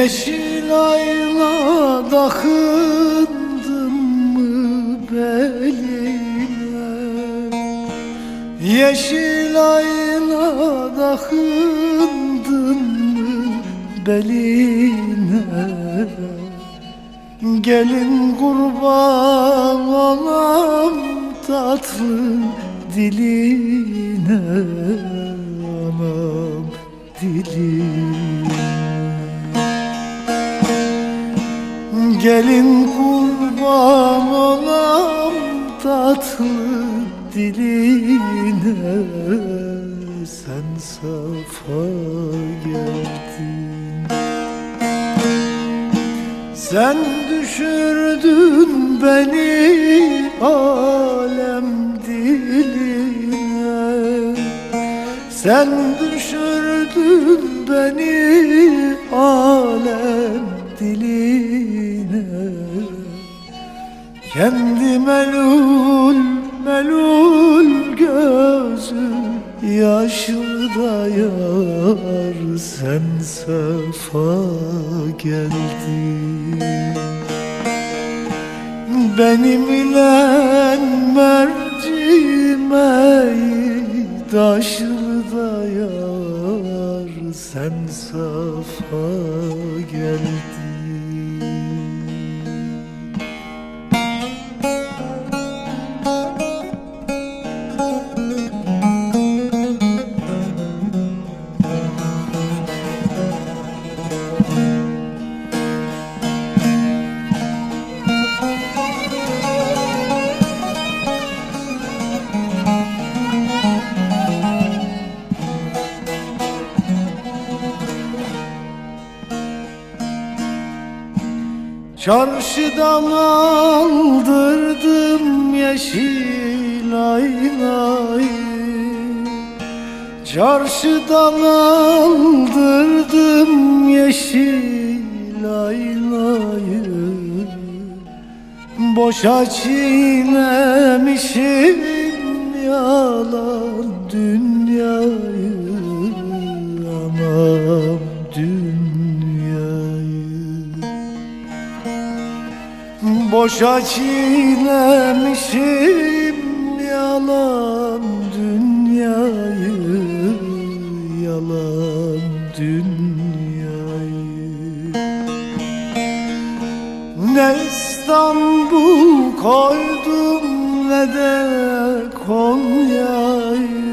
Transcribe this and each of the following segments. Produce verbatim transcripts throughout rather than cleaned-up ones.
Yeşil ayna takındın mı beline? Yeşil ayna takındın mı beline? Gelin kurban olam tatlı diline, anam diline. Gelin kurban olam tatlı diline, sen safa geldin. Sen düşürdün beni alem diline. Sen düşürdün beni alem diline. Kendi melul melul gözü yaşlı da yar, sen safa geldin. Benim ile mercimeği taşlı da yar, sen safa geldin. Çarşıdan aldırdım yeşil aynayı. Çarşıdan aldırdım yeşil aynayı. Boşa çiğnemişim yalan dünyayı, anam dünyayı. Boşa çiğnemişim yalan dünyayı, yalan dünyayı. Ne İstanbul koydum ne de Konya'yı.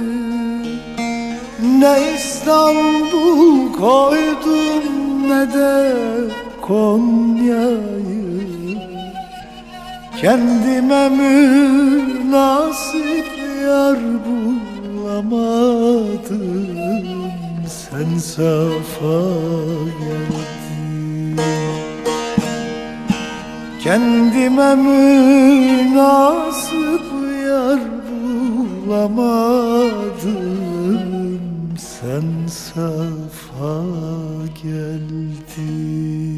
Ne İstanbul koydum ne de Konya'yı. Kendime münasip yar bulamadım, sen safa geldin. Kendime münasip yar bulamadım, sen safa geldin.